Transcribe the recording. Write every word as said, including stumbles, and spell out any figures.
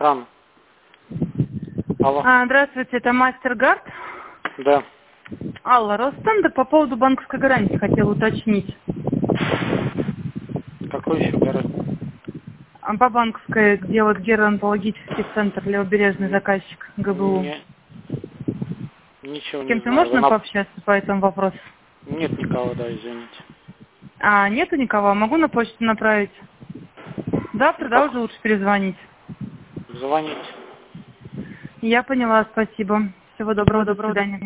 охрана. Алло. А, здравствуйте, это Мастергард. Да. Алла, Ростендер, по поводу банковской гарантии хотела уточнить. Какой еще гарантия? А по банковской делает геронтологический центр, левобережный заказчик ГБУ. Не, ничего С не кем-то знаю. можно Вы на- пообщаться по этому вопросу? Нет никого, да, извините. А, нету никого? Могу на почту направить? Завтра, да, Как? уже лучше перезвонить? Звоните. Я поняла, спасибо. Всего доброго, до свидания.